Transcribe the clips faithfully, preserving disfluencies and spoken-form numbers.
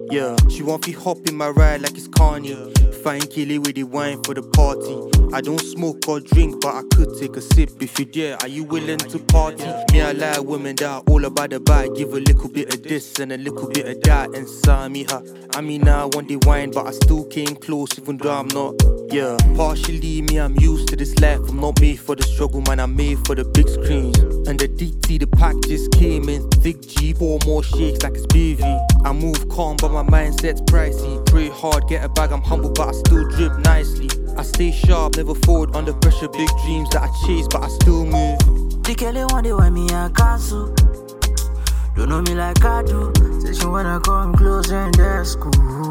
Yeah, she want me hop in my ride like it's Carney. Fine killie with the wine for the party. I don't smoke or drink, but I could take a sip. If you dare, are you willing to party? Me, I like women that are all about the bite. Give a little bit of this and a little bit of that and sign me her. I mean, I want the wine, but I still came close, even though I'm not. Yeah, partially me, I'm used to this life. I'm not made for the struggle, man, I'm made for the big screen. And the D T, the pack just came in thick G. Four more shakes like it's B V. I move calm, but my mindset's pricey. Pray hard, get a bag, I'm humble, but I still drip nicely. I stay sharp, never forward under pressure. Big dreams that I chase, but I still move. The Kelly one day when me a castle. Don't know me like I do. Say she wanna come close and that's cool.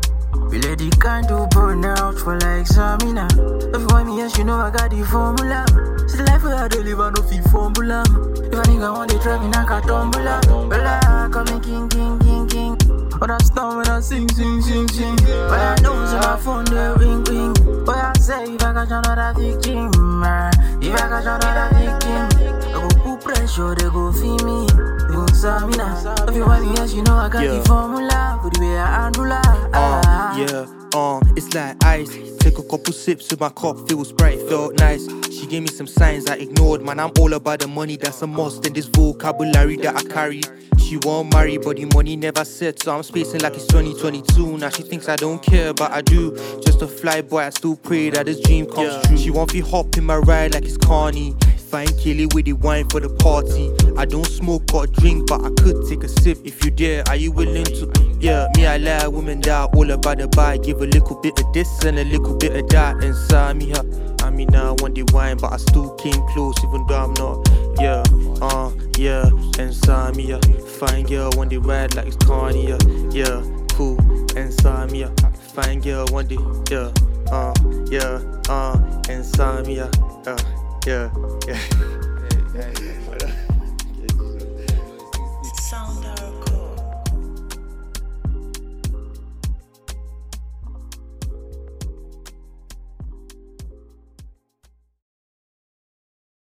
We let the kind to burn out for like Samina. If you want me, yes, you know I got the formula. See the life where I don't live, I don't feel formula. If a nigga want to try me, I can tumble up. Bella, coming king, king, king, king. But I stop when I sing, sing, sing, sing. But I know it's my phone, they ring, ring. But I say, if I catch another victim, if I catch another victim, I go put pressure, they go feed me. You Samina. If you want me, yes, you know I got Yeah. the formula. For the way I handle her. Uh, yeah, uh, it's like ice. Take a couple sips with my cup, feels bright, felt nice. She gave me some signs I ignored, man, I'm all about the money, that's a must in this vocabulary that I carry. She won't marry, but the money never set, so I'm spacing like it's twenty twenty-two. Now she thinks I don't care, but I do. Just a fly boy, I still pray that this dream comes yeah. true. She want me hop in my ride like it's Carney. Fine killie with the wine for the party. I don't smoke or drink, but I could take a sip. If you dare, are you willing to? Yeah, me, I like women that are all about the bite. Give a little bit of this and a little bit of that and sign me up. I mean, I want the wine, but I still came close, even though I'm not. Yeah, uh, yeah, and sign me up. Fine girl, want the ride like it's Carney. Yeah, yeah, cool, and sign me up. Fine girl, want the, yeah, uh, yeah, uh, and sign me up. Uh, yeah, yeah.